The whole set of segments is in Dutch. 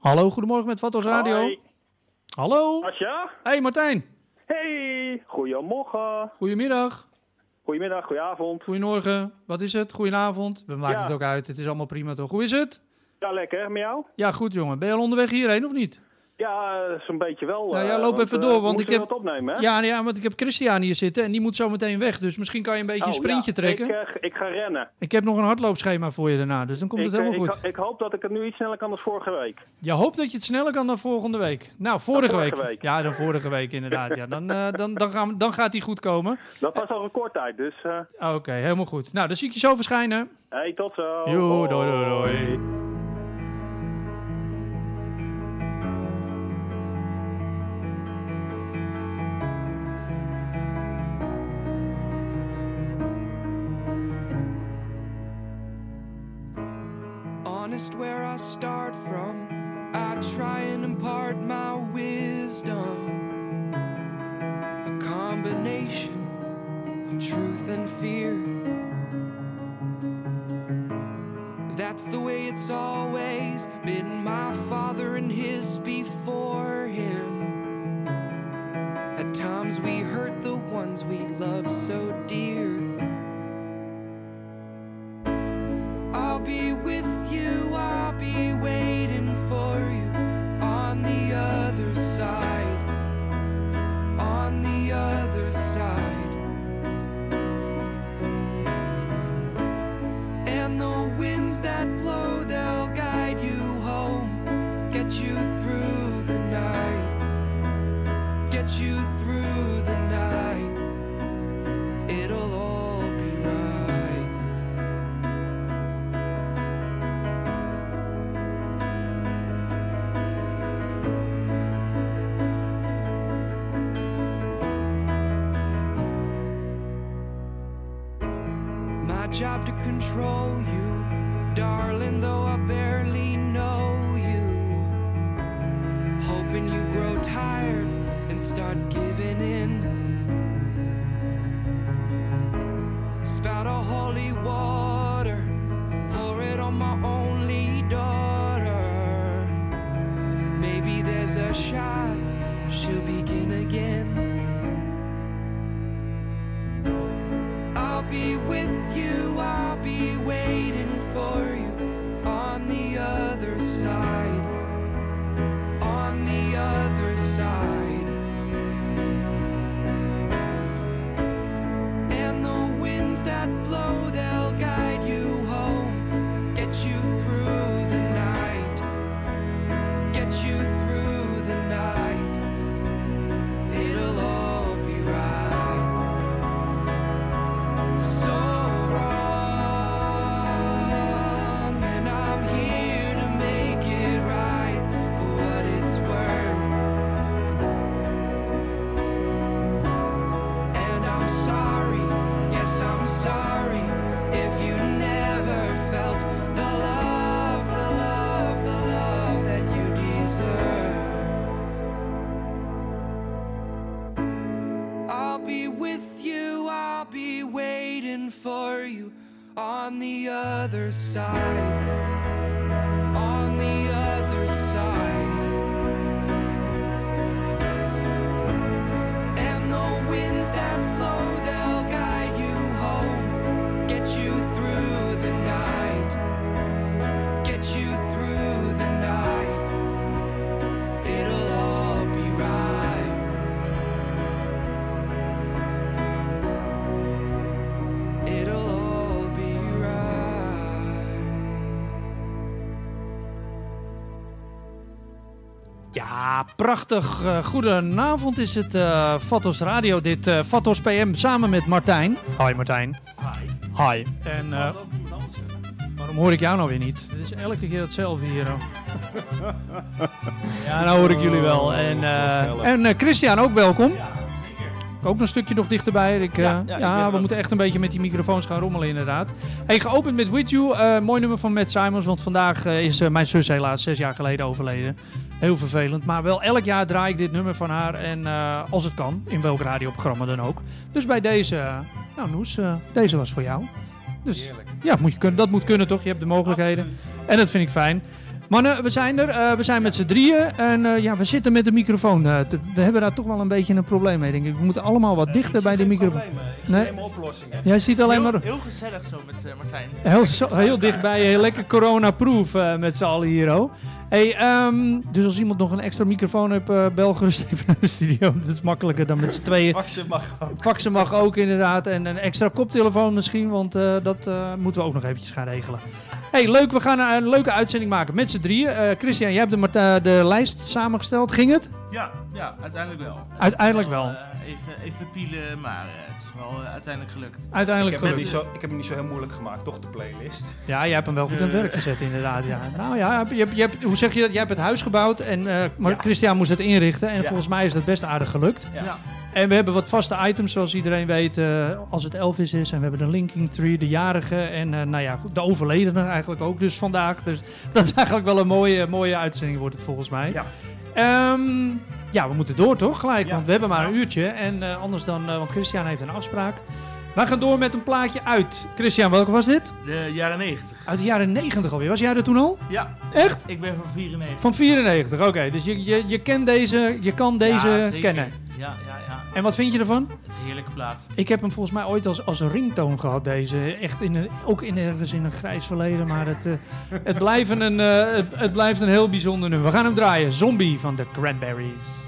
Hallo, goedemorgen met Vatos Radio. Hoi. Hallo. Asja? Hey Martijn. Hey, goedemorgen. Goedemiddag. Goedemiddag, goedenavond. Goedemorgen. Wat is het? Goedenavond. We maken Ja. het ook uit. Het is allemaal prima toch? Hoe is het? Ja, lekker. Met jou? Ja, goed jongen. Ben je al onderweg hierheen of niet? Ja, zo'n beetje wel. Nou ja, loop even door, want ik heb... wat opnemen, hè? Ja, want ik heb Christian hier zitten en die moet zo meteen weg. Dus misschien kan je een beetje een sprintje trekken. Ik ga rennen. Ik heb nog een hardloopschema voor je daarna, dus dan komt het helemaal goed. Ik hoop dat ik het nu iets sneller kan dan vorige week. Je hoopt dat je het sneller kan dan volgende week. Nou, vorige week. week. Ja, dan vorige week inderdaad. Ja, dan gaat die goed komen. Dat was al recordtijd, dus... Oké, helemaal goed. Nou, dan zie ik je zo verschijnen. Hey, tot zo. Jo, doei. Honest where I start from, I try and impart my wisdom, a combination of truth and fear. That's the way it's always been, my father and his before him. At times we hurt the ones we love so dear. I'll be with you, I'll be waiting for you on the other side, on the other side. And the winds that blow, they'll guide you home, get you through the night, get you through the night. It'll all be right. My job to control you, darling, though I barely know you. Hoping you grow tired and start giving in. Spout a holy water, pour it on my only daughter. Maybe there's a shot, she'll begin again. I'll be with you, I'll be waiting for you on the other side, on the other side. And the winds that blow, they'll guide you home, get you through the night, get you through the night. It'll all be right. So wrong, and I'm here to make it right for what it's worth. And I'm sorry, yes I'm sorry, if you never felt the love, the love, the love that you deserve. I'll be with you, I'll be waiting for you on the other side, on the other side. And the winds that blow, they'll guide you home, get you through the night, get you through the night. It'll all be right. It'll all be right. Ja, prachtig. Goedenavond is het Vatos Radio. Dit Vatos PM samen met Martijn. Hoi Martijn. Hi. En waarom hoor ik jou nou weer niet? Het is elke keer hetzelfde hier. Ja, nou hoor ik jullie wel. En Christian, ook welkom. Ook nog een stukje nog dichterbij. We moeten echt een beetje met die microfoons gaan rommelen inderdaad. Hey, geopend met With You. Mooi nummer van Matt Simons. Want vandaag is mijn zus helaas 6 jaar geleden overleden. Heel vervelend. Maar wel elk jaar draai ik dit nummer van haar. En als het kan. In welk radioprogramma dan ook. Dus bij deze... nou Noes, deze was voor jou. Dus ja, dat moet kunnen toch? Je hebt de mogelijkheden. En dat vind ik fijn. Mannen, we zijn er. We zijn met z'n drieën. En we zitten met de microfoon. We hebben daar toch wel een beetje een probleem mee, denk ik. We moeten allemaal wat dichter bij de microfoon. Ik zie alleen maar oplossingen. Jij ziet alleen maar... Heel gezellig zo met Martijn. Heel dichtbij, heel lekker corona-proof met z'n allen hier. Oh. Hey, dus als iemand nog een extra microfoon heeft, bel gerust even naar de studio. Dat is makkelijker dan met z'n tweeën. Faxen mag ook inderdaad. En een extra koptelefoon misschien, want dat moeten we ook nog eventjes gaan regelen. Hey, leuk. We gaan een leuke uitzending maken met z'n drieën. Christian, jij hebt de lijst samengesteld. Ging het? Ja, uiteindelijk wel. Uiteindelijk wel. Even pielen, maar het is wel uiteindelijk gelukt. Uiteindelijk Ik heb hem niet zo heel moeilijk gemaakt, toch de playlist? Ja, jij hebt hem wel goed aan het werk gezet inderdaad. Ja. Nou ja, hoe zeg je dat? Jij hebt het huis gebouwd en Christian moest het inrichten. En volgens mij is dat best aardig gelukt. Ja. En we hebben wat vaste items, zoals iedereen weet, als het Elvis is. En we hebben de linking tree, de jarige en de overledene eigenlijk ook. Dus vandaag. Dus dat is eigenlijk wel een mooie uitzending wordt het volgens mij. Ja. We moeten door toch gelijk, want we hebben maar een uurtje. En anders dan, want Christian heeft een afspraak. Wij gaan door met een plaatje uit. Christian, welke was dit? De jaren 90. Uit de jaren 90 alweer. Was jij er toen al? Ja. Echt? Ik ben van 94. Van 94, oké. Dus je kent deze, je kan deze kennen. Ja. En wat vind je ervan? Het is een heerlijke plaat. Ik heb hem volgens mij ooit als ringtone gehad, deze. Echt ook ergens in een grijs verleden. Maar het blijft een heel bijzonder nummer. We gaan hem draaien. Zombie van de Cranberries.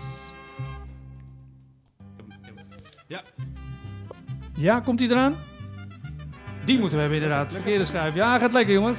Ja. Ja, komt hij eraan? Die moeten we hebben inderdaad. Verkeerde schuif. Ja, gaat lekker jongens.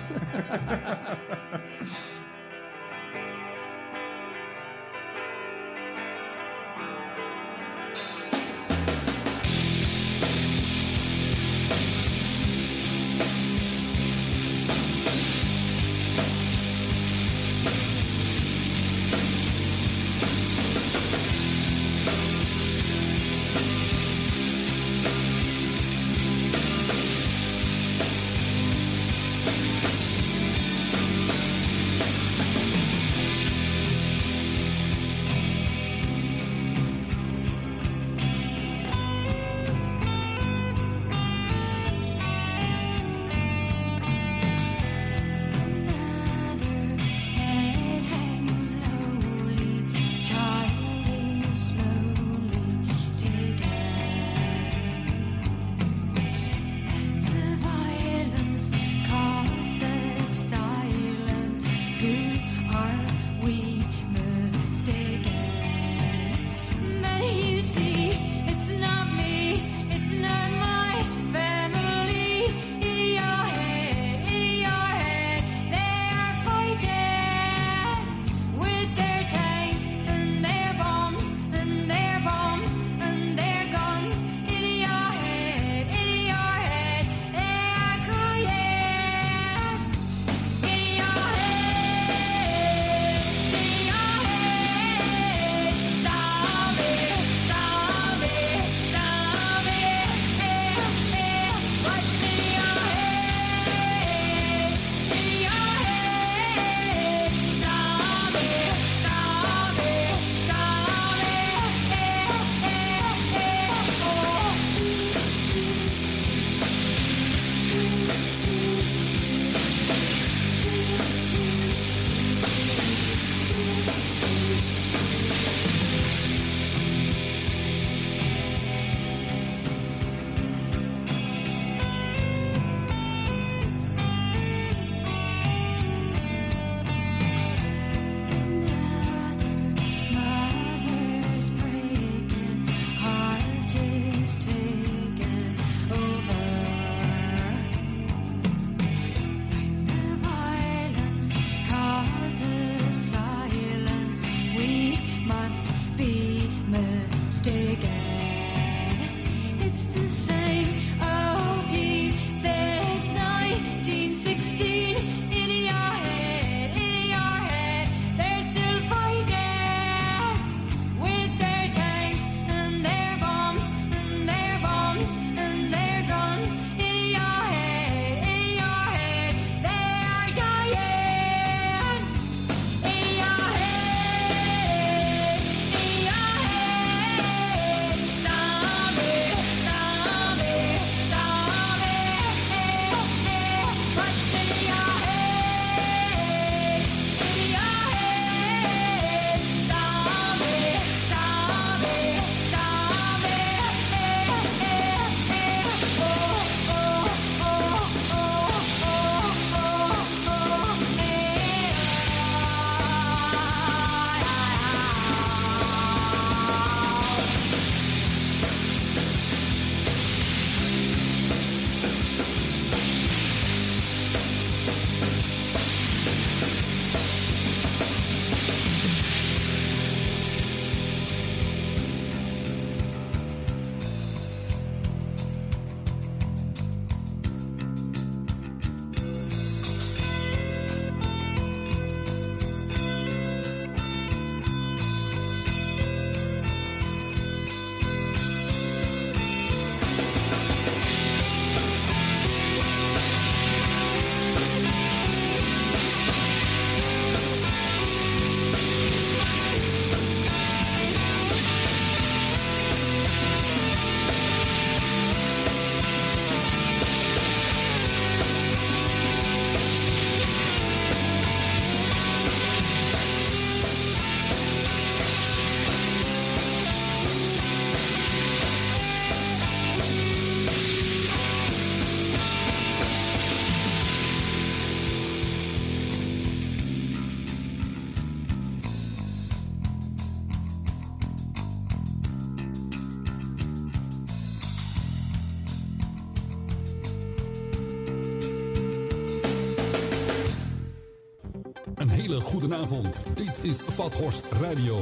hele goede avond. Dit is Vathorst Radio.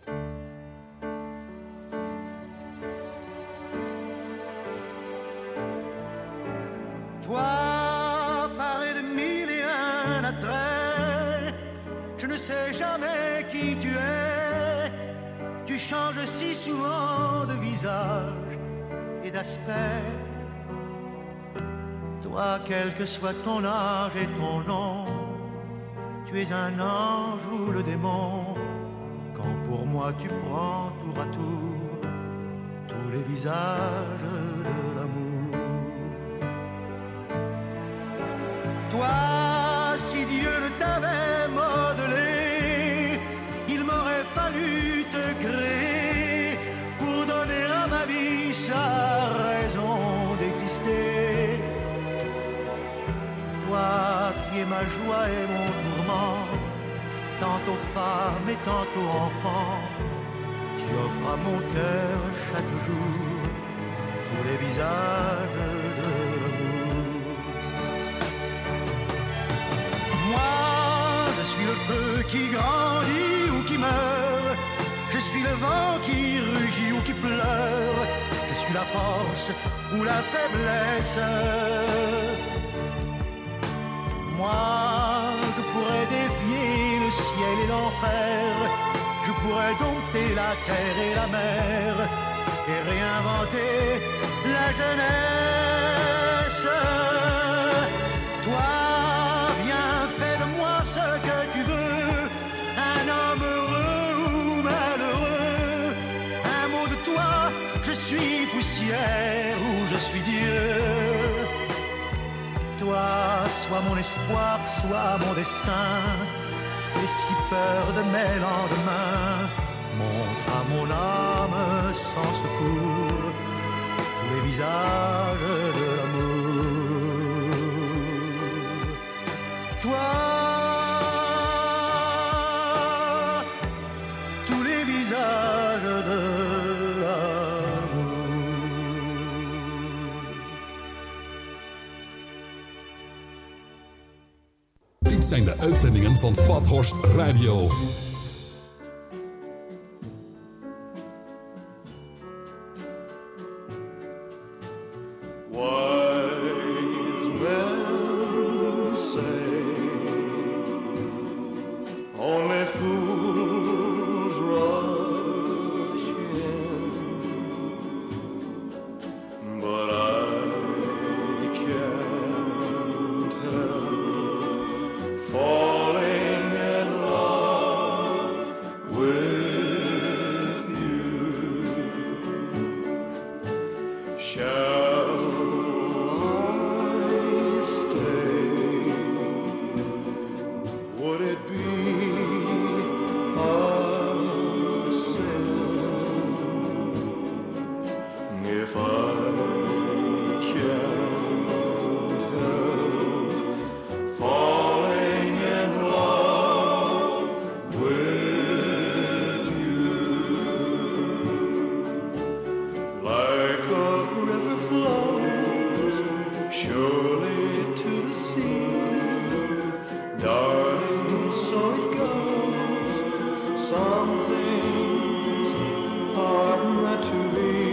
Toi, paré de mille et un attraits, je ne sais jamais qui tu es. Tu changes si souvent de visage et d'aspect. Toi, quel que soit ton âge et ton nom, tu es un ange ou le démon. Quand pour moi tu prends tour à tour tous les visages de l'amour. Toi, si Dieu ne t'avait modelé, il m'aurait fallu te créer pour donner à ma vie sa raison d'exister. Toi qui es ma joie et mon tourment, tantôt femme et tantôt enfant, tu offres à mon cœur chaque jour tous les visages de l'amour. Moi, je suis le feu qui grandit ou qui meurt, je suis le vent qui rugit ou qui pleure, je suis la force ou la faiblesse. Moi, je pourrais défier le ciel et l'enfer, je pourrais dompter la terre et la mer et réinventer la jeunesse. Toi, viens, fais de moi ce que tu veux, un homme heureux ou malheureux. Un mot de toi, je suis poussière ou je suis Dieu. Toi, sois mon espoir, sois mon destin. J'ai si peur de mes lendemains. Montre à mon âme sans secours tous les visages de l'amour. Toi, tous les visages de l'amour. Dit zijn de uitzendingen van Vathorst Radio. Wise men say only fools rush in, but I can't help falling in love with you. Shall I stay? Would it be a sin if I can't help falling in love with you? Like a river flows surely to the sea, darling, so it goes. Some things are meant to be.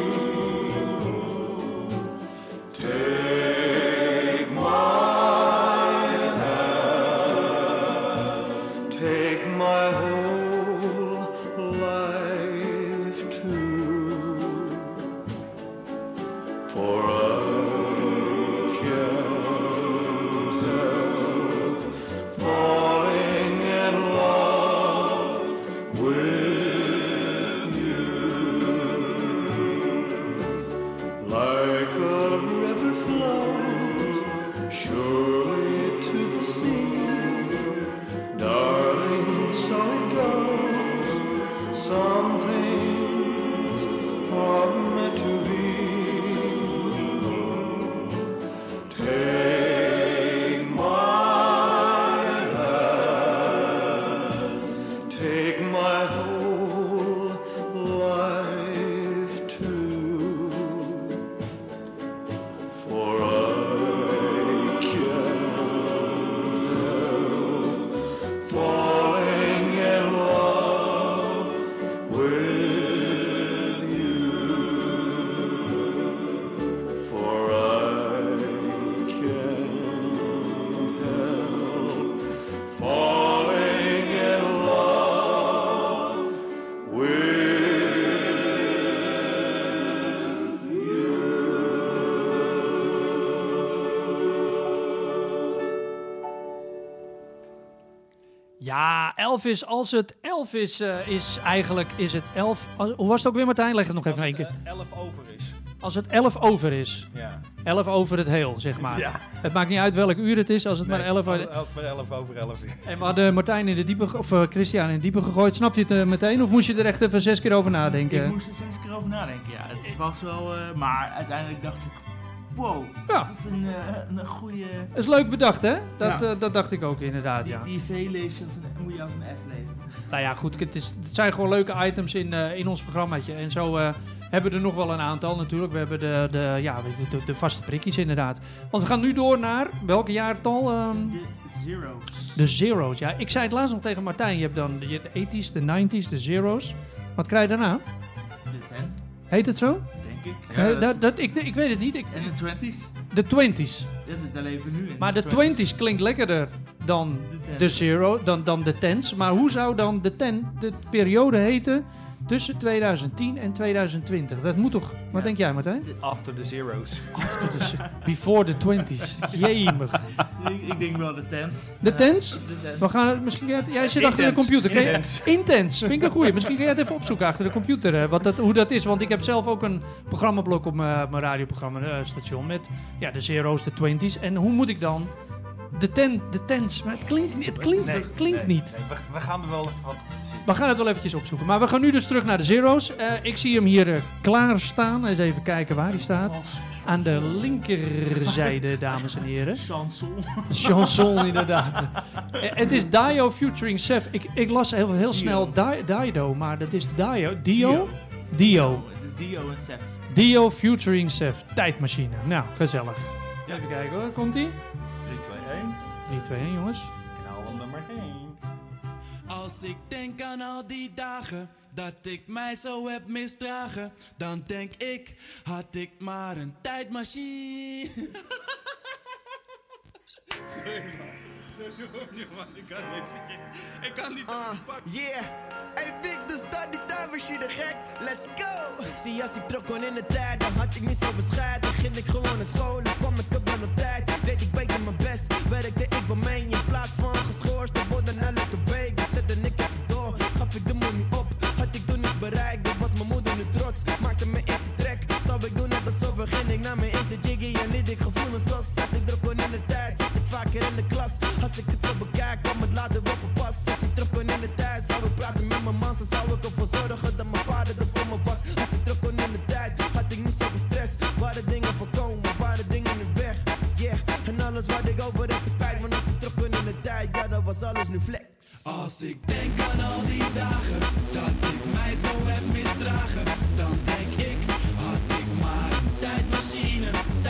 Take my hand, take my whole life too, for I Ja, Elvis, als het 11 is eigenlijk, is het 11... Hoe was het ook weer, Martijn? Leg het nog even één keer. 11 over is. Als het 11 over is. Ja. 11 over het heel, zeg maar. Ja. Het maakt niet uit welk uur het is, als het maar 11 over... maar 11 over 11 is. En we hadden Martijn in de diepe, of Christian in de diepe gegooid. Snap je het meteen, of moest je er echt even 6 keer over nadenken? Ik moest er 6 keer over nadenken, ja. Het was wel... maar uiteindelijk dacht ik... Wow, Ja. dat is een goede... Dat is leuk bedacht, hè? Ja. Dat dacht ik ook inderdaad, ja. Die V-lees moet je als een F lezen. Nou ja, goed, het zijn gewoon leuke items in ons programmaatje. En zo hebben we er nog wel een aantal natuurlijk. We hebben de vaste prikjes inderdaad. Want we gaan nu door naar, welke jaartal? De Zero's. De Zero's, ja. Ik zei het laatst nog tegen Martijn. Je hebt dan de 80s, de 90s, de Zero's. Wat krijg je daarna? De 10, Heet het zo? denk ik. Ja, ik weet het niet. En de 20's. De 20s. Ja, daar leven we nu in. Maar de 20s klinkt lekkerder dan de Zero, dan de 10's. Maar hoe zou dan de periode heten tussen 2010 en 2020? Dat moet toch... Wat denk jij, Martijn? After the Zero's. Before the 20s. Jemig. Ik denk wel de 10's. De 10's? De 10's. We gaan het misschien... Jij zit achter de computer. Intense. Vind ik een goeie. Misschien kun jij het even opzoeken achter de computer. Hoe dat is. Want ik heb zelf ook een programmablok op mijn radioprogramma station. Met de Zero's, de 20's. En hoe moet ik dan... De 10's. Maar het klinkt niet. Nee, we gaan er wel even wat op zien. We gaan het wel eventjes opzoeken. Maar we gaan nu dus terug naar de Zero's. Ik zie hem hier klaar staan. Eens even kijken waar hij staat. Aan de linkerzijde, dames en heren. Chanson, inderdaad. Het is Dio featuring Seth. Ik las heel snel Dido, maar dat is Dio. Dio. Het is Dio en Seth. Dio featuring Seth. Tijdmachine. Nou, gezellig. Even kijken hoor. Komt-ie? 3, 2, 1. 3, 2, 1 jongens. Knal nummer 1. Als ik denk aan al die dagen dat ik mij zo heb misdragen, dan denk ik, had ik maar een tijdmachine. Sorry man. Ik kan niet yeah. Hey Vic, dus dat die tijdmachine gek. Let's go. Zie, als ik terug kon in de tijd, dan had ik niet zo bescheiden. Ging ik gewoon naar school, dan kwam ik op op tijd. Deed ik beter mijn best, werkte ik wel mee. In plaats van geschorst te worden elke week. Dan zette ik even door, gaf ik de money op. Had ik toen niets bereikt, dan was mijn moeder nu trots. Maakte mijn eerste track, zou ik doen net alsof begin ik naar mijn eerste jiggy. En liet ik gevoelens los. Als ik terug kon in de tijd, zat ik vaker in de klas. Als ik het zo bekijk, kwam het later wel verpast. Als ik terug kon in de tijd, zou ik praten met mijn man. Zo zou ik ervoor zorgen dat mijn vader er voor me was. Als ik terug kon in de tijd, had ik niet zoveel stress. Waren dingen voorkomen, waren dingen in de weg. Yeah, en alles wat ik over heb is spijt. Want als ik terug kon in de tijd, ja dan was alles nu flex. Als ik denk aan al die dagen, dat ik mij zo heb misdragen, dan denk ik, had ik maar een tijdmachine.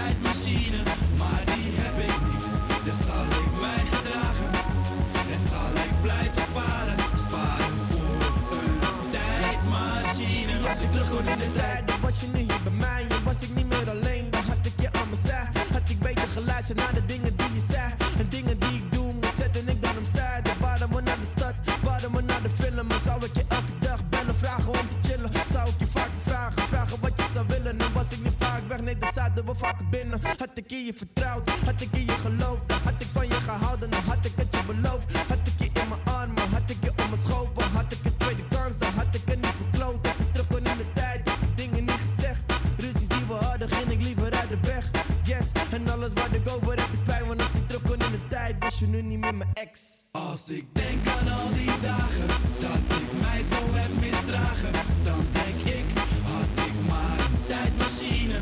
Maar die heb ik niet, dus zal ik mij gedragen. En zal ik blijven sparen voor een tijdmachine. Als ik terug kon in de tijd, dan was je nu hier bij mij. En was ik niet meer alleen, dan had ik je aan mijn zij. Had ik beter geluisterd naar de dingen die je zei. En dingen die ik doe, zette ik dan opzij. Dan waren we naar de stad, waren we naar de film. En zou ik je elke dag bellen, vragen om te chillen. Zou ik je vaker vragen wat je zou willen. En was ik niet vaak weg, nee dan zaten we vaker binnen. Had ik in je vertrouwd, had ik in je geloofd. Dan had ik van je gehouden, dan had ik het je beloofd. Had ik je in mijn armen, had ik je om mijn schopen. Had ik een tweede kans, dan had ik het niet verkloot. Als ik terug kon in de tijd, had ik dingen niet gezegd. Ruzies die we hadden, ging ik liever uit de weg. Yes, en alles wat ik over heb is pijn. Want als ik terug kon in de tijd, was je nu niet meer mijn ex. Als ik denk aan al die dagen, dat ik mij zo heb misdragen, dan denk ik, had ik maar een tijdmachine.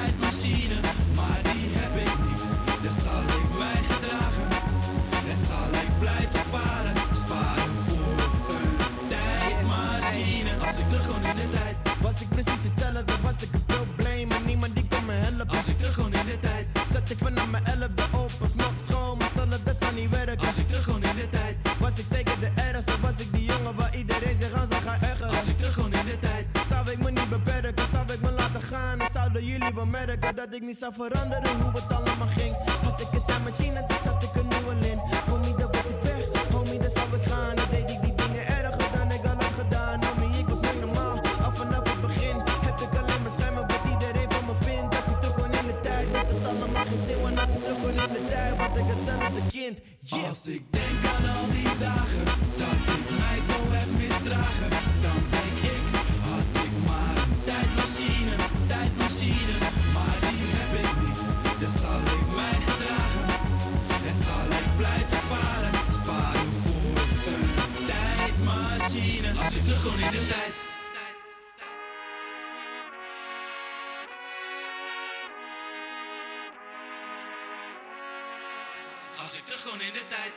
Maar die heb ik niet, dus zal ik mij gedragen. En zal ik blijven sparen voor een tijdmachine. Als ik terug kon in de tijd, was ik precies hetzelfde, was ik een probleem. En niemand die kon me helpen. Als ik terug kon in de tijd, zat ik vanaf mijn 11e op als nog schoon. Maar zal het best wel niet werken. Als ik terug kon in de tijd, was ik zeker de ergste. Was ik die jongen waar iedereen zich aan zou gaan ergeren. Als ik terug kon in de tijd, zou ik me niet beperken. Zou ik me laten gaan en zouden jullie wel merken dat ik niet zou veranderen hoe het allemaal ging. Had ik een tijdmachine, dan zat ik een nieuwe in. Homie, dan was ik weg. Homie, dan zou ik gaan. Dan deed ik die dingen erger dan ik al had gedaan. Homie, ik was niet normaal. Al vanaf het begin heb ik alleen maar schermen wat iedereen van me vindt. Als ik terug kon in de tijd, dat het allemaal gezin, want als ik terugkom in de tijd was ik hetzelfde kind. Yeah. Als ik denk aan al die dagen dat ik mij zo heb misdragen, dan denk ik, had ik maar een tijdmachine, maar die heb ik niet. Dus zal ik mij gedragen en zal ik blijven sparen voor een tijdmachine. Als ik terug kon in de tijd. Als ik terug kon in de tijd.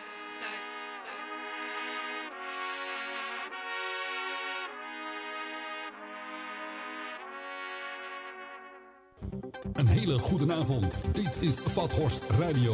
Een hele goede avond. Dit is Vathorst Radio.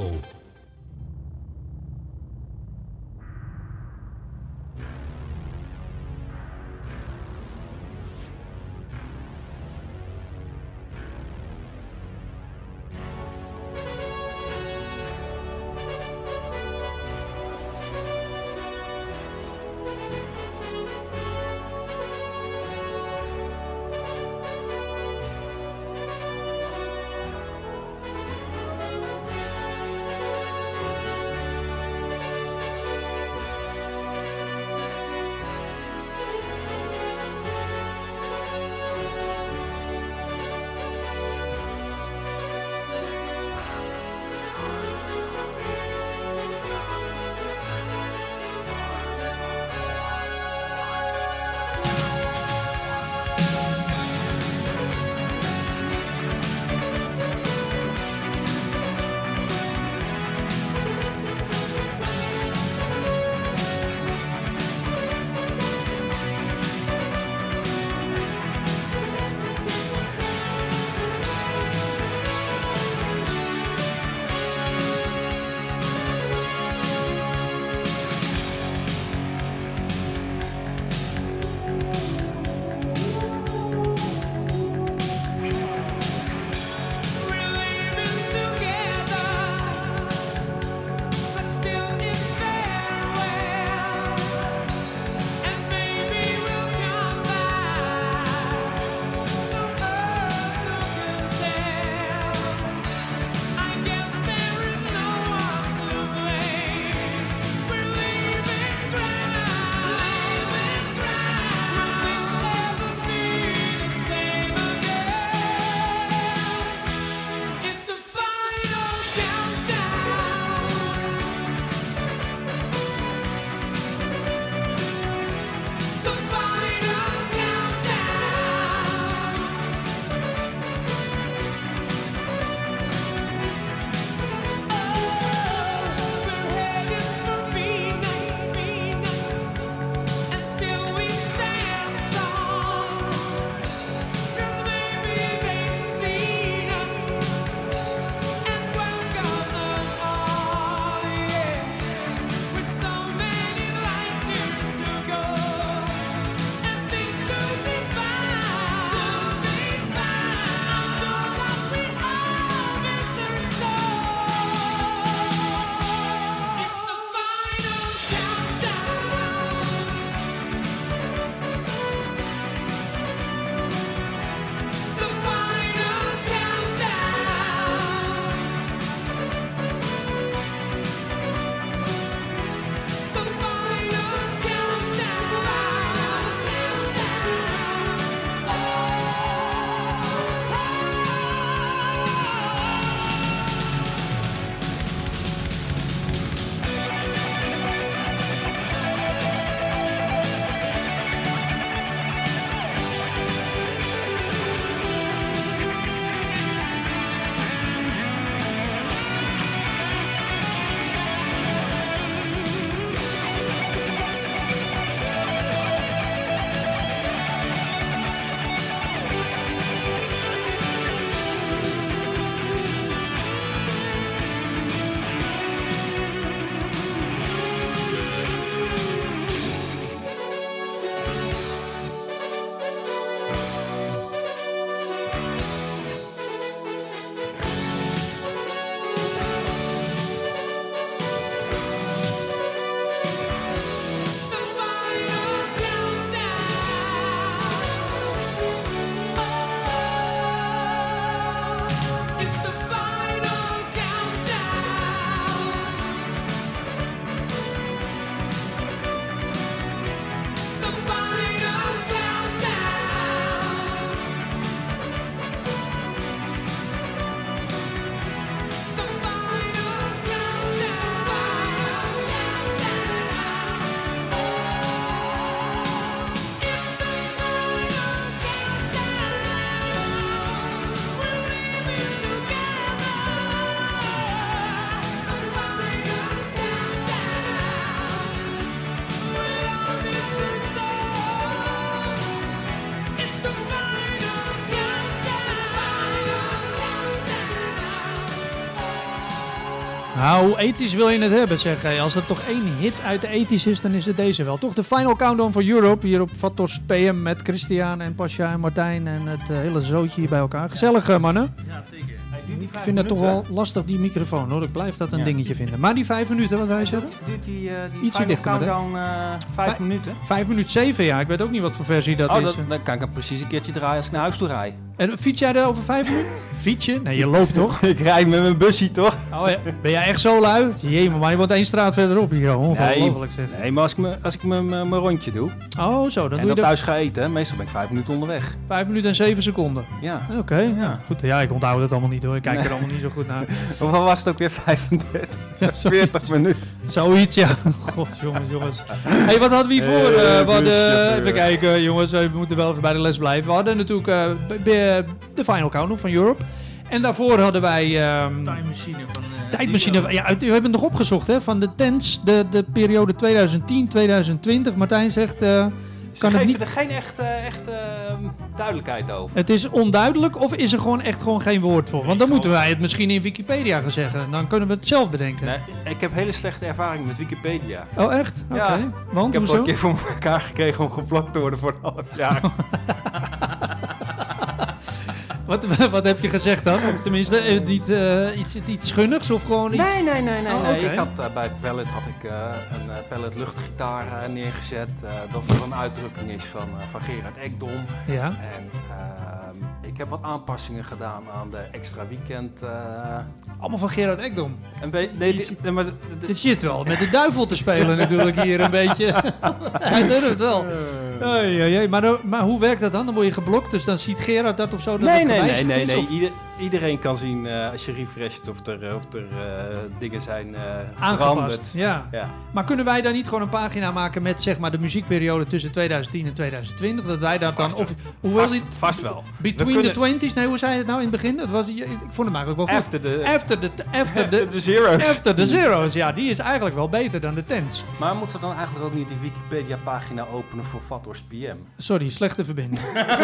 Nou, hoe ethisch wil je het hebben, zeg hij. Als er toch één hit uit de ethisch is, dan is het deze wel. Toch de Final Countdown for Europe, hier op Vatos PM met Christian en Pasja en Martijn en het hele zootje hier bij elkaar. Gezellig, mannen. Ja, zeker. Ik vind het toch wel lastig, die microfoon, hoor. Ik blijf dat een dingetje vinden. Maar die 5 minuten, wat wij zeggen? Duurt die Ietsje Final dichter met, hè? Countdown 5 minuten? 5 minuten 7, ja. Ik weet ook niet wat voor versie dat is. Dan kan ik hem precies een keertje draaien als ik naar huis toe rijd. En fiets jij er over 5 minuten? Fiets je? Nee, je loopt toch? Ik rijd met mijn busje, toch? Oh, ja. Ben jij echt zo lui? Jee, maar je woont 1 straat verderop hier. Ongelooflijk zeg. Nee, maar als ik mijn rondje doe Oh, zo. Dan en doe je dan thuis ga eten, meestal ben ik 5 minuten onderweg. 5 minuten en 7 seconden. Ja. Oké, ja. Goed. Ja, ik onthoud het allemaal niet hoor. Ik kijk er allemaal niet zo goed naar. Hoeveel was het ook weer? 35? Ja, 40 minuten. Zoiets, ja. God, jongens. Hey, wat hadden we hiervoor? We hadden, even kijken, jongens. We moeten wel even bij de les blijven. We hadden natuurlijk de Final Countdown van Europe. En daarvoor hadden wij... Time Machine van... Tijdmachine. Ja, we hebben het nog opgezocht, hè. Van de tents, de periode 2010-2020. Martijn zegt... Ze geven er geen echte duidelijkheid over. Het is onduidelijk of is er gewoon geen woord voor? Want dan moeten wij het misschien in Wikipedia gaan zeggen. Dan kunnen we het zelf bedenken. Nee, ik heb hele slechte ervaring met Wikipedia. Oh, echt? Oké. Ja. Want, ik heb hoezo? al een keer voor elkaar gekregen om geblokt te worden voor een half jaar. Wat heb je gezegd dan? Of tenminste, iets gunnigs of gewoon iets? Nee. Oh, okay. Ik had bij Pallet een Pallet luchtgitaar neergezet. Dat er een uitdrukking is van Gerard Ekdom. Ja. En ik heb wat aanpassingen gedaan aan de extra weekend. Allemaal van Gerard Ekdom. Dit zit wel met de duivel te spelen natuurlijk hier een beetje. Hij durft wel. Maar hoe werkt dat dan? Dan word je geblokt, dus dan ziet Gerard dat of zo? Dat Nee. Iedereen kan zien als je refresht of er dingen zijn veranderd. Ja. Maar kunnen wij dan niet gewoon een pagina maken met zeg maar de muziekperiode tussen 2010 en 2020? Dat wij dat dan... Vast wel. Between the 20s? Nee, hoe zei je het nou in het begin? Ik vond hem eigenlijk wel goed. After the zeros. After the zeros, ja. Die is eigenlijk wel beter dan de tens. Maar moeten we dan eigenlijk ook niet die Wikipedia-pagina openen voor Vatos PM? Sorry, slechte verbinding.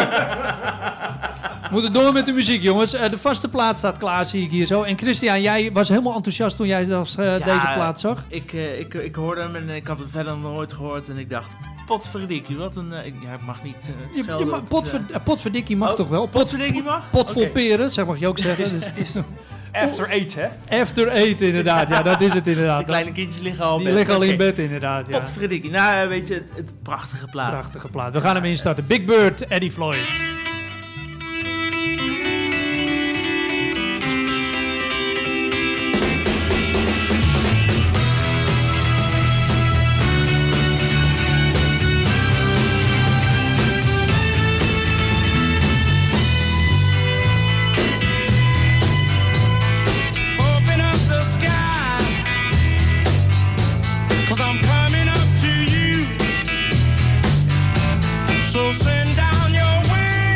We moeten door met de muziek, jongens. De vaste plaat staat klaar, zie ik hier zo. En Christian, jij was helemaal enthousiast toen jij zelfs deze plaat zag. Ik hoorde hem en ik had hem verder nog nooit gehoord. En ik dacht, potverdikkie, wat een... ik mag niet schelden. Potverdikkie mag toch wel? Potverdikkie mag? Pot vol peren, zeg mag je ook zeggen. Het is After 8, hè? After 8, inderdaad. Ja, dat is het inderdaad. De kleine kindjes liggen al Die liggen al in bed, inderdaad. Ja. Potverdikkie. Nou, weet je, het prachtige plaat. Prachtige plaat. We gaan hem instarten. Big Bird, Eddie Floyd. So send down your wind.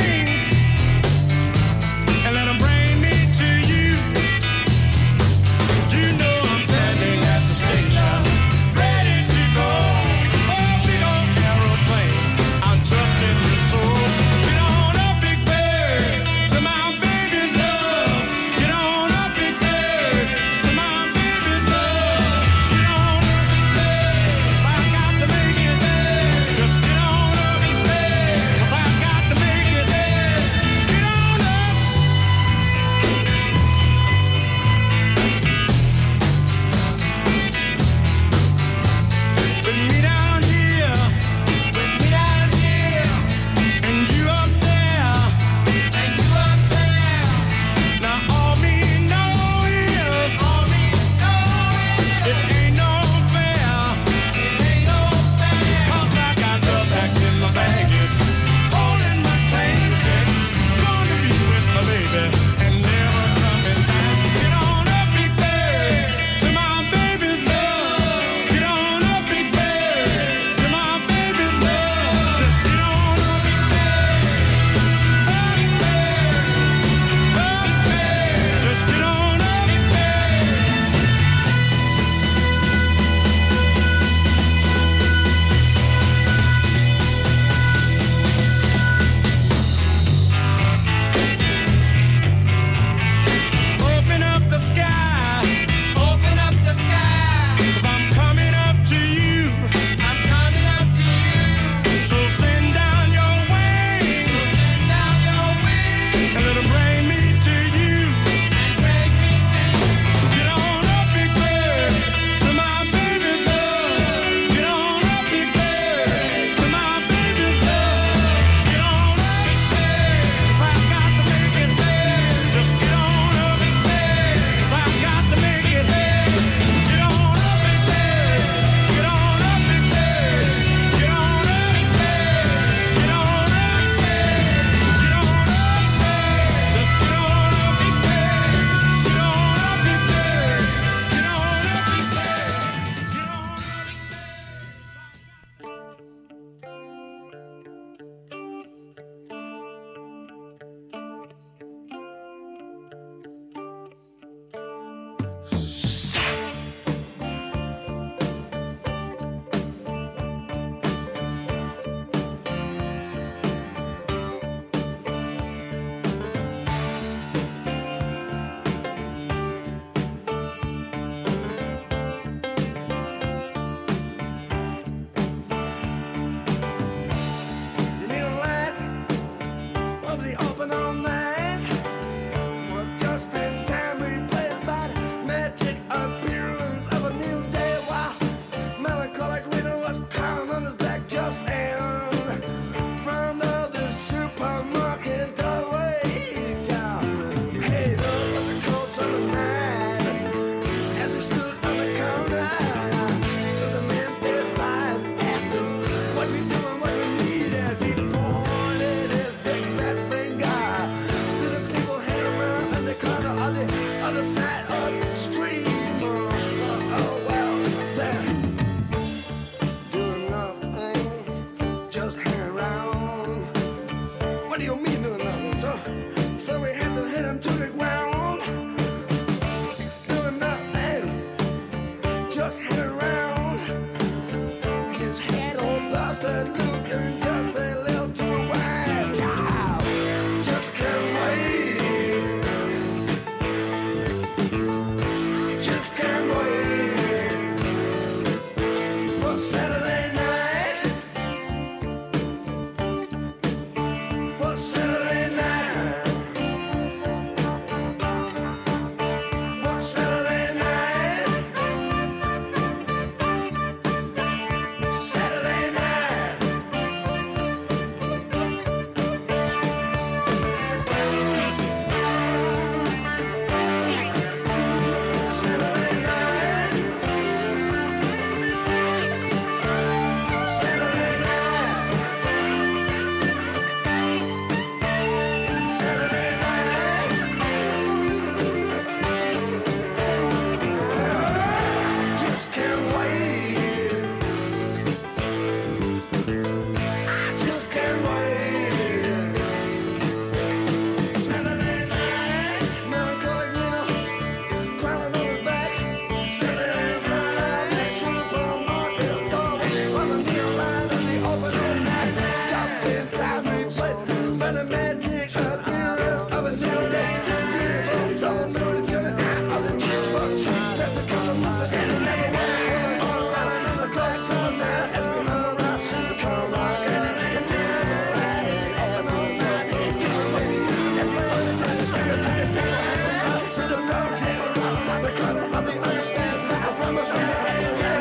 Saturday night. Saturday night. Saturday night. Saturday night. Saturday night. Just can't wait. I just can't wait. Saturday night, melancholic Reno, crawling on his back. Saturday night, the supermarket door, on the neon line of the opening night. Just in time we play for the magic appearance of a Saturday. Beautiful songs for the journey of the jukebox. Just a couple months and never went. All around the clock songs now as we huddle our super night. Saturday night, as we night. Just wait as we put it down. Saturday night, to the dark table, the corner of the understand. From a Saturday night.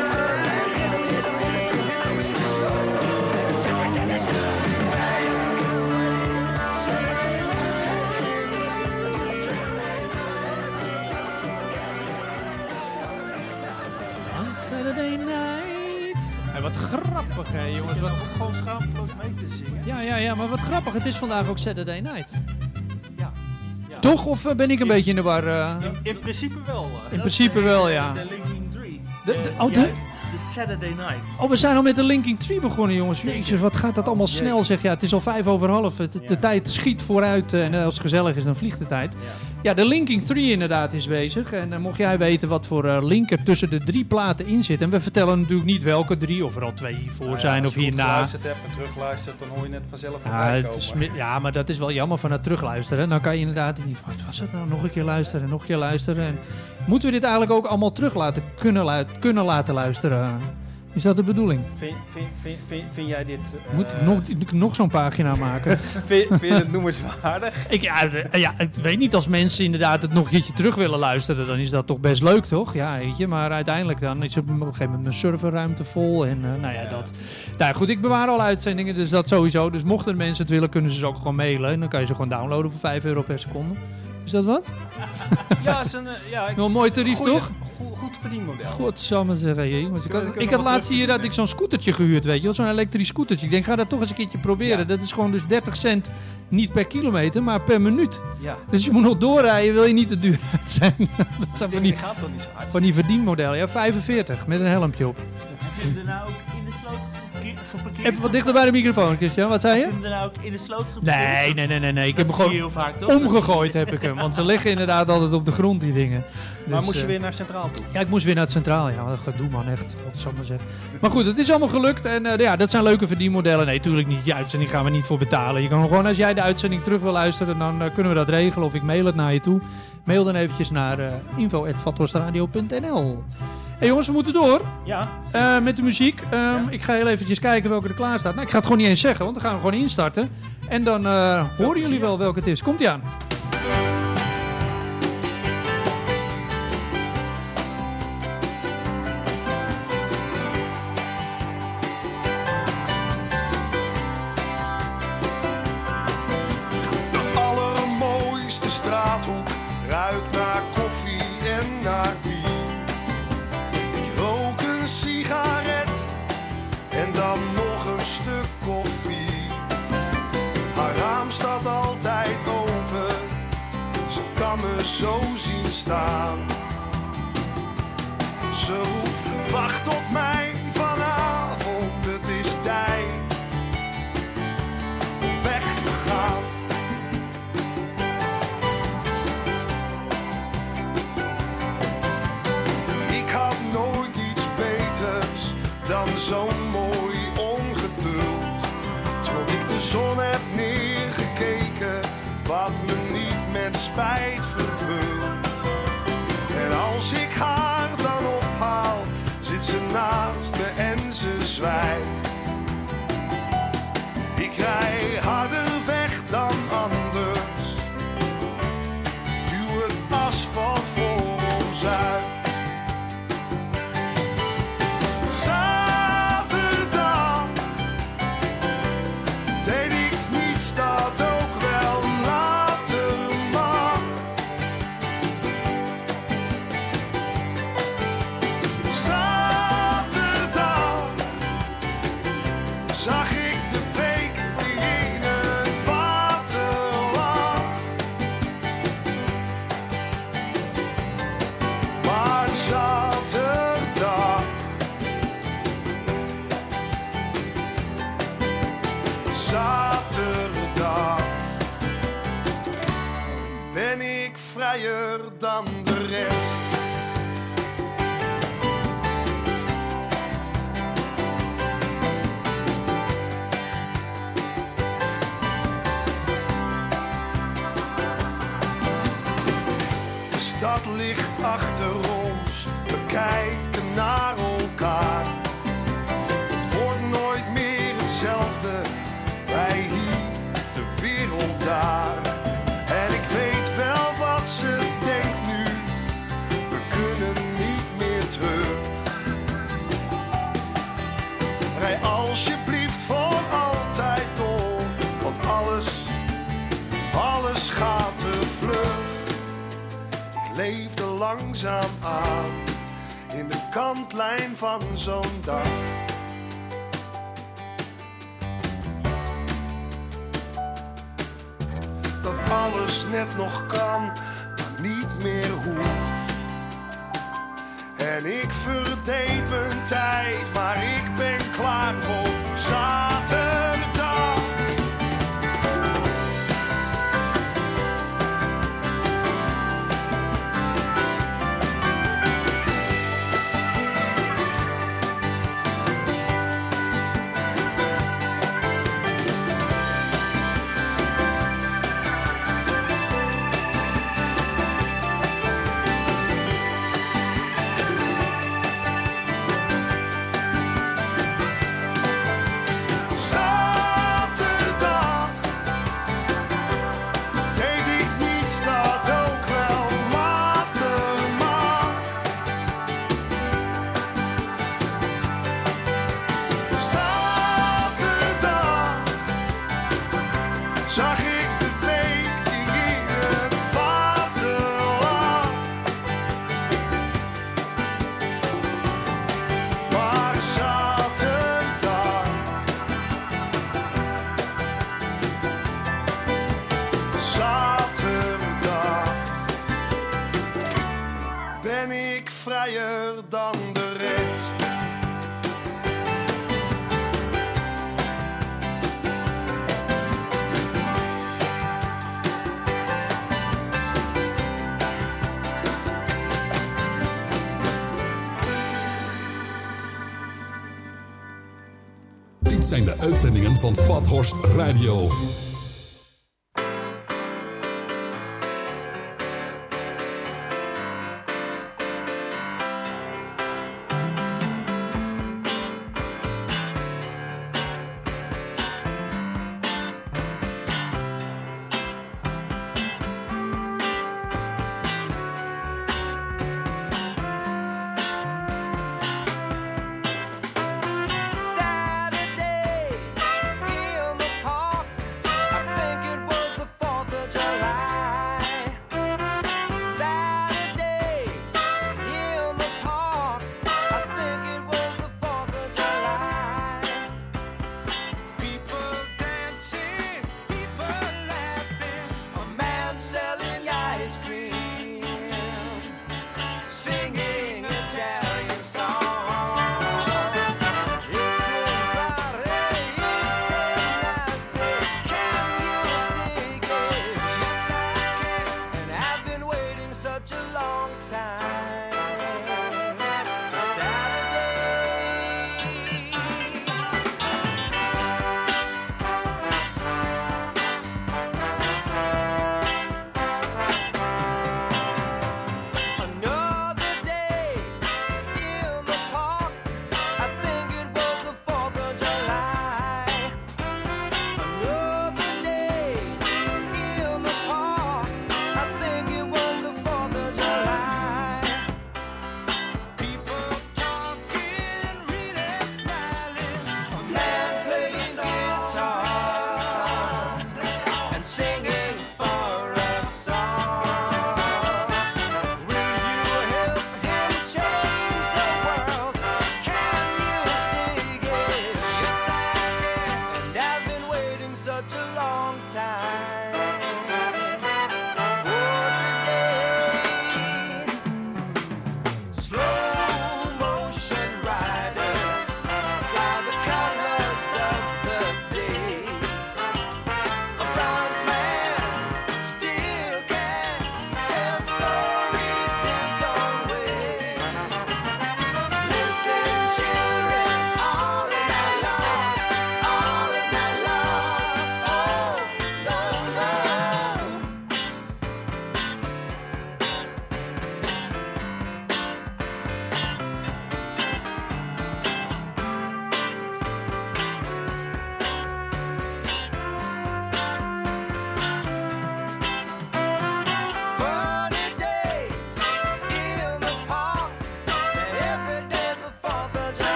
Saturday night. Hey, wat grappig, hè, jongens. Wat... Gewoon schaamteloos mee te zingen. Ja, maar wat grappig. Het is vandaag ook Saturday night. Ja. Toch? Of ben ik een beetje in de war? In principe wel. In principe wel, ja. De Linking Tree. De Saturday Night. Oh, we zijn al met de Linking Tree begonnen, jongens. Jezus, wat gaat dat allemaal snel, zeg. Ja, het is al 5:05. De tijd schiet vooruit. En als het gezellig is, dan vliegt de tijd. Ja, de Linking Tree inderdaad is bezig. En mocht jij weten wat voor link er tussen de 3 platen in zit. En we vertellen natuurlijk niet welke 3, of er al 2 hiervoor zijn of hierna. Als je goed geluisterd hebt en terugluistert, dan hoor je net vanzelf voorbij komen. Ja, maar dat is wel jammer van het terugluisteren. Dan kan je inderdaad niet... Wat was het nou? Nog een keer luisteren, nog een keer luisteren. En moeten we dit eigenlijk ook allemaal terug kunnen laten luisteren? Is dat de bedoeling? Vind jij dit... Moet ik nog zo'n pagina maken? vind je het noemenswaardig? Ik weet niet, als mensen inderdaad het nog een keertje terug willen luisteren, dan is dat toch best leuk, toch? Ja, weet je, maar uiteindelijk dan is op een gegeven moment mijn serverruimte vol en dat. Nou goed, ik bewaar al uitzendingen, dus dat sowieso. Dus mochten mensen het willen, kunnen ze ze ook gewoon mailen en dan kan je ze gewoon downloaden voor €5 per seconde. Is dat wat? Ja, is wel een mooi tarief, toch? Goed verdienmodel. Godsamme zeggen, jongens. Ik had laatst hier dat ik zo'n scootertje gehuurd, weet je wel. Zo'n elektrisch scootertje. Ik denk, ga dat toch eens een keertje proberen. Ja. Dat is gewoon dus 30 cent, niet per kilometer, maar per minuut. Ja. Dus je moet nog doorrijden, wil je niet te duur uit zijn. Dat zijn die gaat toch niet zo hard? Van die verdienmodellen. Ja, 45, met een helmpje op. Heb je er nou ook in de sloot geparkeerd? Even wat dichter bij de microfoon, Christian. Wat zei je? Heb je hem er nou ook in de sloot geparkeerd? Nee. Ik heb hem gewoon heel vaak, toch? omgegooid, heb ik hem. Want ze liggen inderdaad altijd op de grond, die dingen. Maar Dus, moest je weer naar Centraal toe? Ja, ik moest weer naar het Centraal. Ja, wat gedoe man, echt. Wat zal ik maar zeggen. Maar goed, het is allemaal gelukt. En dat zijn leuke verdienmodellen. Nee, natuurlijk niet. Die uitzending gaan we niet voor betalen. Je kan gewoon, als jij de uitzending terug wil luisteren, dan kunnen we dat regelen. Of ik mail het naar je toe. Mail dan eventjes naar info@vathorstradio.nl. Hey jongens, we moeten door. Ja. Met de muziek. Ik ga heel eventjes kijken welke er klaar staat. Nou, ik ga het gewoon niet eens zeggen, want dan gaan we gewoon instarten. En dan horen jullie wel welke het is. Komt-ie aan. Ruikt naar koffie en naar bier. Ik rook een sigaret en dan nog een stuk koffie. Haar raam staat altijd open, ze kan me zo zien staan. Ze roept, wacht op mij vanavond, het is tijd om weg te gaan. Nooit iets beters dan zo'n mooi ongeduld. Tot ik de zon heb neergekeken, wat me niet met spijt vervult. En als ik haar dan ophaal, zit ze naast me en ze zwijgt. Ik rij harder weg dan anders, duw het asfalt voor ons uit. Zaterdag deed ik niets dat ook wel later mag. Zaterdag zag ik de week die in het water lag. Maar zaterdag ben ik vrijer dan de rest. De stad ligt achter ons, we kijken naar elkaar. Het wordt nooit meer hetzelfde, wij hier, de wereld daar. En ik weet wel wat ze denkt nu, we kunnen niet meer terug. Rij alsjeblieft voor altijd door, want alles gaat te vlug. Ik leefde langzaam aan, in de kantlijn van zo'n dag. Dat alles net nog kan, maar niet meer hoeft. En ik verdeed mijn tijd, maar ik ben klaar voor zaterdag. Zag ik de week die in het water lag. Maar zaterdag ben ik vrijer dan de rest. Dit zijn de uitzendingen van Vathorst Radio. Saturday in the park.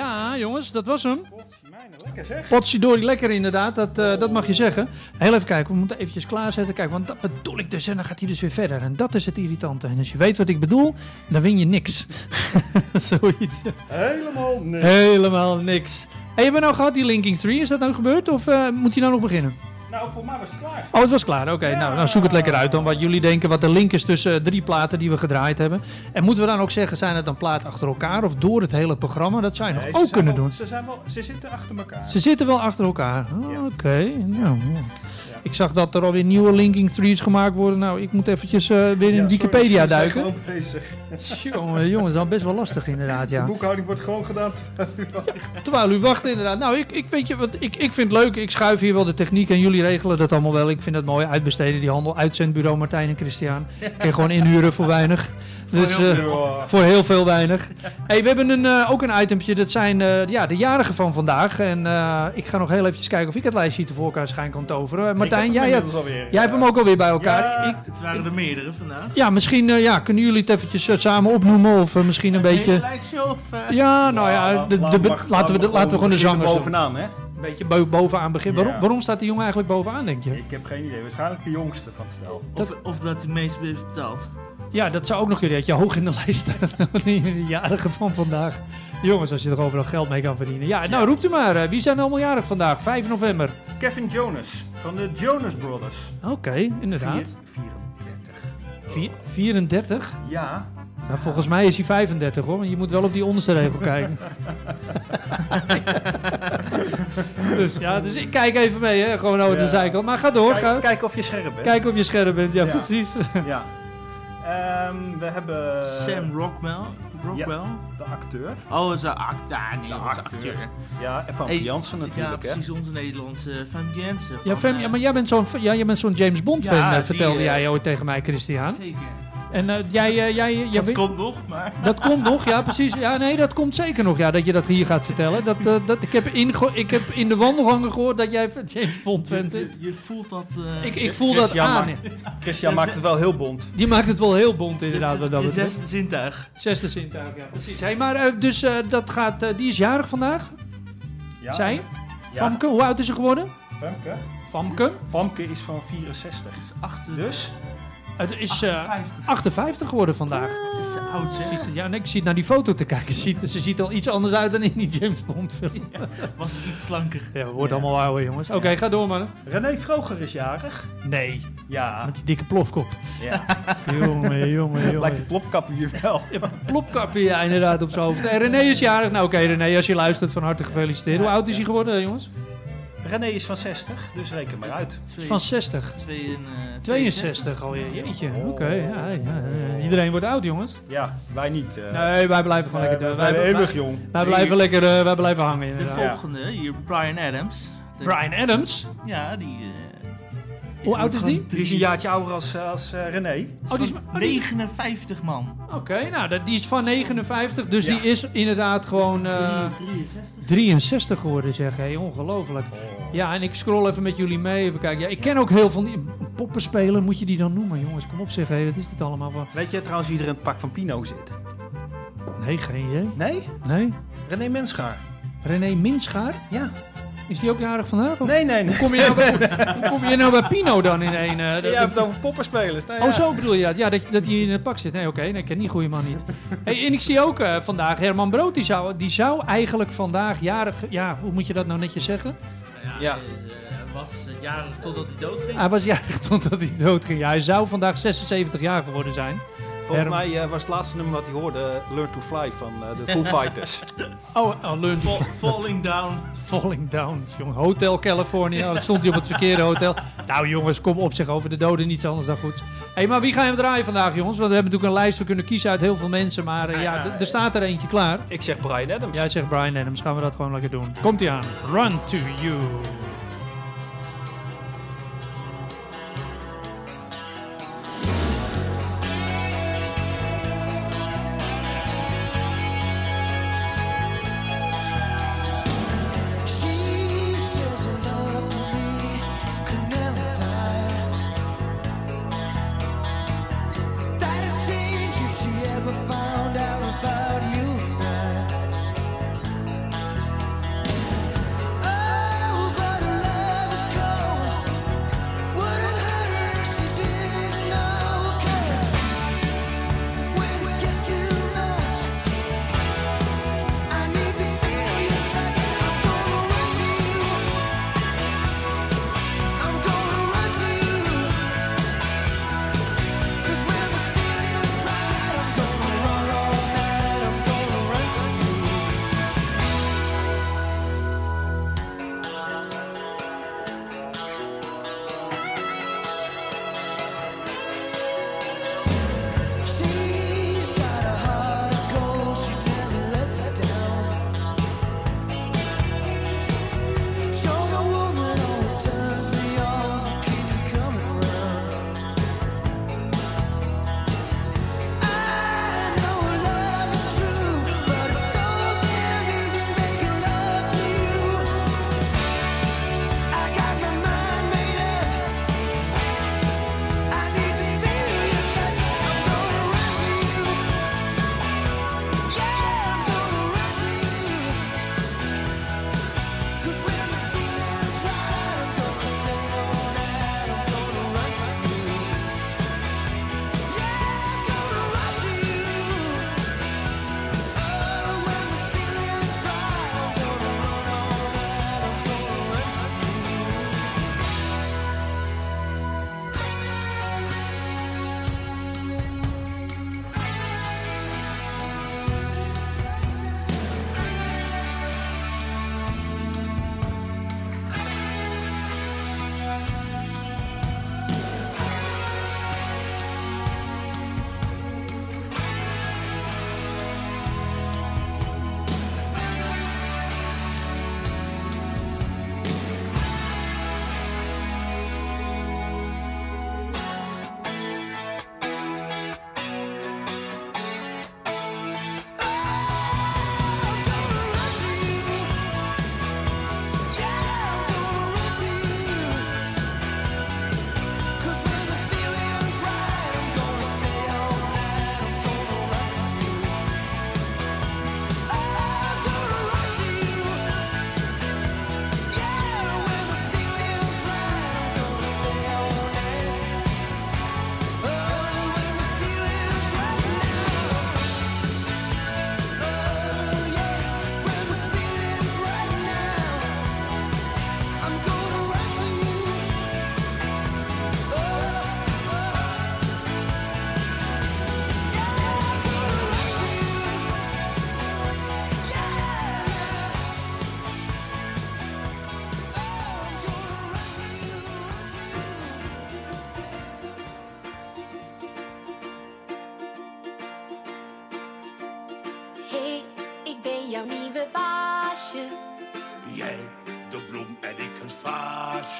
Ja, jongens, dat was hem. Lekker zeg. Potsidori, lekker inderdaad, dat mag je zeggen. Heel even kijken, we moeten eventjes klaarzetten. Kijk, want dat bedoel ik dus en dan gaat hij dus weer verder. En dat is het irritante. En als je weet wat ik bedoel, dan win je niks. Zoiets. Helemaal niks. Hey, hebben we nou gehad die Linking 3? Is dat nou gebeurd of moet hij nou nog beginnen? Nou, voor mij was het klaar. Oh, het was klaar. Oké, nou zoek het lekker uit dan. Wat jullie denken, wat de link is tussen 3 platen die we gedraaid hebben. En moeten we dan ook zeggen, zijn het dan platen achter elkaar of door het hele programma? Dat zou je nog ook kunnen doen. Ze zitten achter elkaar. Ze zitten wel achter elkaar. Oké. Nou, ik zag dat er alweer nieuwe Linking 3's gemaakt worden. Nou, ik moet eventjes weer in Wikipedia duiken. Ik ben bezig. Jongen, dat is al best wel lastig inderdaad, ja. De boekhouding wordt gewoon gedaan terwijl u wacht inderdaad. Nou, ik weet je wat, ik vind het leuk. Ik schuif hier wel de techniek en jullie regelen dat allemaal wel. Ik vind het mooi. Uitbesteden die handel. Uitzendbureau Martijn en Christian. Kun je gewoon inhuren voor weinig. Dus voor heel veel weinig. Hey, we hebben ook een itempje. Dat zijn de jarigen van vandaag. En ik ga nog heel eventjes kijken of ik het lijstje te voor elkaar schijn kan toveren. Martijn, jij hebt hem ook alweer bij elkaar. Ja, het waren er meerdere vandaag. Ja, misschien kunnen jullie het eventjes samen opnoemen. Of misschien een beetje... Ja, nou ja, laten we gewoon de zangers doen. Bovenaan, hè? Een beetje bovenaan beginnen. Waarom staat die jongen eigenlijk bovenaan, denk je? Ik heb geen idee. Waarschijnlijk de jongste van het stel. Of dat hij meest heeft betaald. Ja, dat zou ook nog kunnen. Dat je hoog in de lijst staat. De jarigen van vandaag. Jongens, als je er overal geld mee kan verdienen. Ja, nou roept u maar. Wie zijn allemaal jarig vandaag? 5 november. Kevin Jonas van de Jonas Brothers. Oké, inderdaad. 34. 34? Ja. Nou, volgens mij is hij 35 hoor. Want je moet wel op die onderste regel kijken. dus ik kijk even mee, hè. Gewoon over de zijkant. Maar ga door. Kijken of je scherp bent. Kijken of je scherp bent, ja. Precies. Ja. We hebben... Sam Rockwell. Ja, de acteur. Oh, dat is een acteur. Nee, dat is een acteur. Ja, en Van Jansen natuurlijk, ja, precies, onze Nederlandse Van Jansen. Ja, maar jij bent zo'n James Bond fan, vertelde jij ooit tegen mij, Christian. Zeker. En dat komt nog, maar... Dat komt nog, ja, precies. Ja, nee, dat komt zeker nog, ja, dat je dat hier gaat vertellen. Ik heb in de wandelgangen gehoord dat jij James Bond fan bent. Je voelt dat... Ik voel dat aan. Christian maakt het wel heel bond. Die maakt het wel heel bond, inderdaad. Je zesde zintuig. Zesde zintuig, ja, precies. Hey, maar dus dat gaat... die is jarig vandaag? Ja. Zij? Ja. Famke, hoe oud is ze geworden? Famke is van 64. Dus... Het is 58 geworden vandaag. Dat is oud, zeg. Ik zit naar die foto te kijken. Ze ziet al iets anders uit dan in die James Bond film. Ja, was iets slanker. Ja, we worden allemaal ouder, jongens. Oké, ga door, man. René Vroger is jarig. Nee. Ja. Met die dikke plofkop. Ja. jongen. Lijkt de plopkappen hier wel. Ja, plopkappen, ja, inderdaad, op zijn hoofd. En René is jarig. Nou, oké, René, als je luistert, van harte gefeliciteerd. Hoe oud is hij geworden, jongens? René is van 60, dus reken maar uit. Van 60? 62 alweer, jeetje. Oké, iedereen wordt oud, jongens. Ja, wij niet. Nee, wij blijven gewoon lekker... Wij zijn eeuwig jong. Wij blijven hangen, inderdaad. De volgende, hier, Bryan Adams. Brian Adams? Ja, die... Hoe oud is die? Die is een jaartje ouder als René. Oh, die is 59, man. Oké, nou, die is van 59, dus die is inderdaad gewoon 63 geworden, zeg. Hey, ongelooflijk. Ja, en ik scroll even met jullie mee, even kijken. Ja, ik ken ook heel veel poppenspeler, moet je die dan noemen, jongens? Kom op, zeg, hey, wat is dit allemaal van? Weet je trouwens wie er in het pak van Pino zit? Nee, geen idee. Nee? René Minschaar. René Minschaar? Ja. Is die ook jarig vandaag? Of? Nee. Hoe kom je nou bij Pino dan in één? Je hebt het over poppenspelers. Nou, ja. Oh, zo bedoel je dat? Ja, dat hij in het pak zit. Nee, oké. Nee, ik ken die goede man niet. Hey, en ik zie ook vandaag Herman Brood. Die zou eigenlijk vandaag jarig... Ja, hoe moet je dat nou netjes zeggen? Ja. Hij was jarig totdat hij doodging. Hij was jarig totdat hij doodging. Ja, hij zou vandaag 76 jaar geworden zijn. Volgens mij was het laatste nummer wat hij hoorde Learn to Fly van de Foo Fighters. Learn to Fly. Falling Down. Falling Down, jongen. Hotel California, dan stond hij op het verkeerde hotel. Nou jongens, kom op, zeg over de doden niets anders dan goed. Hé, maar wie gaan we draaien vandaag, jongens? Want we hebben natuurlijk een lijst, we kunnen kiezen uit heel veel mensen. Maar er staat er eentje klaar. Ik zeg Bryan Adams. Jij zegt Bryan Adams, gaan we dat gewoon lekker doen. Komt-ie aan. Run to You. Found out about you and I.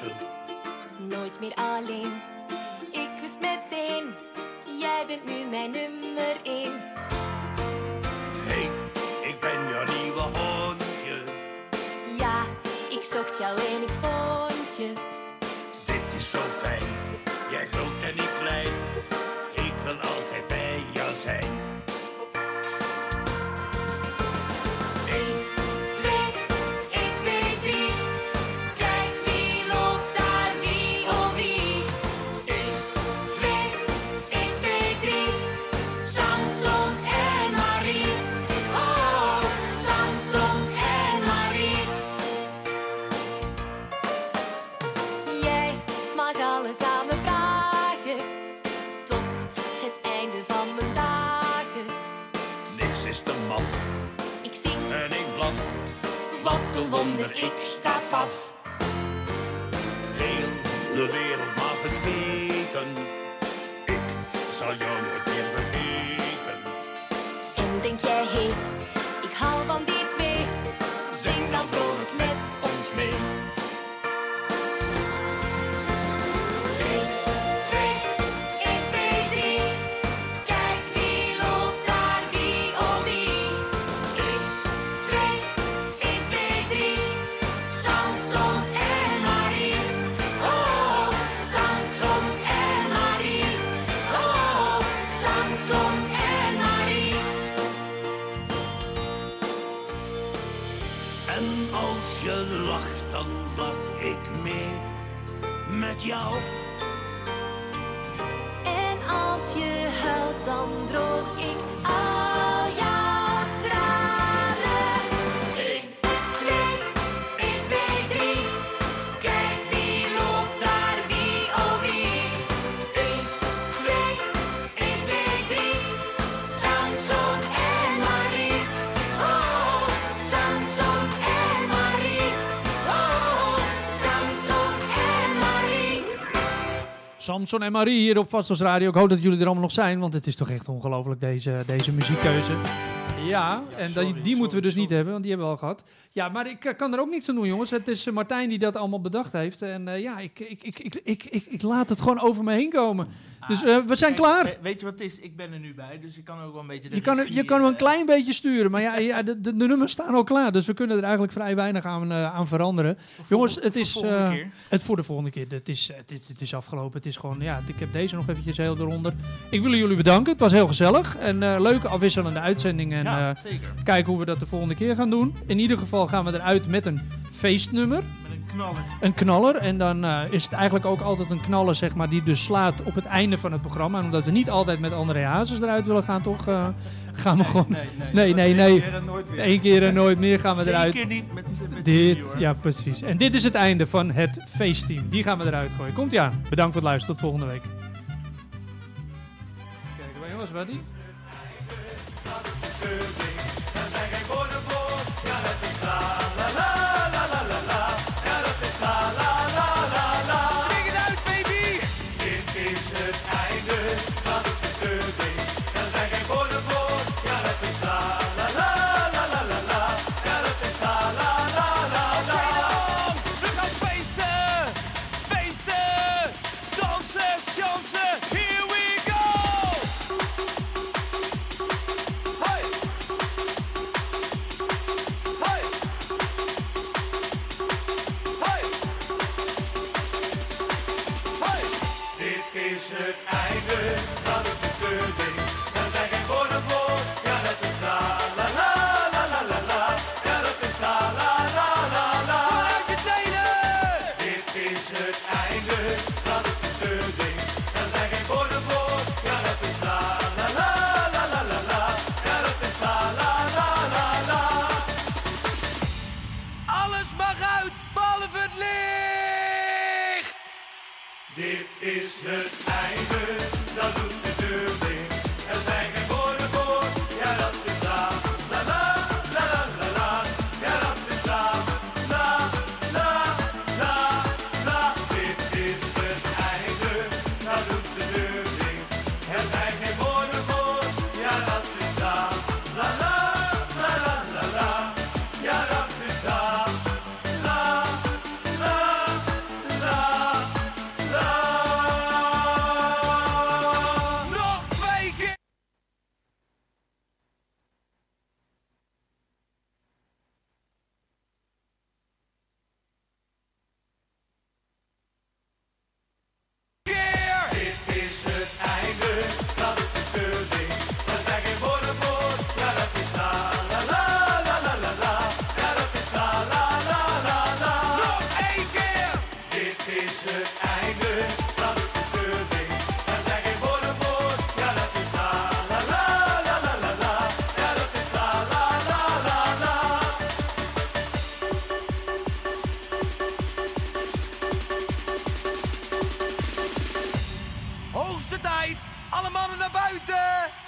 dansen. Nooit meer alleen, ik wist meteen, jij bent nu mijn nummer 1. Hey, ik ben jouw nieuwe hondje. Ja, ik zocht jou en ik vond je. Dit is zo fijn, jij groot en ik klein. Ik wil altijd bij jou zijn. 1, 2, 1, 2, 3. Kijk wie loopt daar, wie oh wie. 1, 2, 1, 2, 3. Samson en Marie. Oh, Samson en Marie. Jij mag alles aan me vragen, tot het einde van mijn dagen. Niks is te maf Ik zing, en ik blaf. wat een wonder, ik sta paf. Heel de wereld mag het weten. Ik zal jou nooit meer vergeten. En denk jij, hé, ik hou van die twee. Zing dan vrolijk met ons mee. 1, 2, 1, 2, 3. Kijk wie loopt daar, wie oh wie. 1, 2, 1, 2, 3. Samson en Marie. Oh, Samson en Marie. Oh, Samson en Marie. En als je lacht, dan lach ik mee met jou. En als je huilt, dan droog ik al jouw tranen. 1, 2, 1, 2, 3. Kijk wie loopt daar, wie oh wie. 1, 2, 1, 2, 3. Samson en Marie. Oh, Samson en Marie. Oh, Samson en Marie. Samson en Marie hier op Vatsels Radio. Ik hoop dat jullie er allemaal nog zijn, want het is toch echt ongelooflijk deze muziekkeuze. Ja, en die moeten we dus niet hebben, want die hebben we al gehad. Ja, maar ik kan er ook niets aan doen, jongens. Het is Martijn die dat allemaal bedacht heeft. En ja, ik laat het gewoon over me heen komen. Dus we zijn klaar. Weet je wat het is? Ik ben er nu bij, dus ik kan ook wel een beetje... Je kan hem een klein beetje sturen, maar ja, de nummers staan al klaar. Dus we kunnen er eigenlijk vrij weinig aan veranderen. Jongens, het is... Het voor de volgende keer. Het is afgelopen. Het is gewoon... Ja, ik heb deze nog eventjes heel eronder. Ik wil jullie bedanken. Het was heel gezellig. En leuke afwisselende uitzending. En zeker. Kijken hoe we dat de volgende keer gaan doen. In ieder geval gaan we eruit met een feestnummer. Een knaller. En dan is het eigenlijk ook altijd een knaller, zeg maar, die dus slaat op het einde van het programma. En omdat we niet altijd met André Hazes eruit willen gaan, toch? Gaan we gewoon... Nee. Eén keer en nooit meer gaan we eruit. Zeker niet met dit, ja, precies. En dit is het einde van het feestteam. Die gaan we eruit gooien. Komt-ie aan. Bedankt voor het luisteren. Tot volgende week. Kijken we, jongens, wat die? Er zijn geen woorden voor. Ja, dat is la la la la la la la. Ja, dat is la la la la la. Swing het uit, baby! Dit is het einde van de keuring. Er zijn geen woorden voor. Ja, dat is la la la la la la la. Ja, dat is la la la la la. We gaan feesten, feesten, dansen, chansen. Here we go! Dit is het einde van de keuring. Er zijn geen woorden voor. Ja, dat is la la la la la la la. Ja, dat is la la la la la. Vanuit je tenen! Dit is het einde van de keuring. Er zijn geen woorden voor. Ja, dat is la la la la la la la. Ja, dat is la la la la la. Alles mag uit, behalve het licht. Dit is het einde, dan doet de deur dicht. Er zijn geen woorden voor, ja dat is la la la la la la la. Ja dat is la la la la la. Dit is het einde, dan doet de deur dicht. Er zijn geen woorden voor, ja dat is la la la la la la la. Ja dat is la la la la. draait. Alle mannen naar buiten.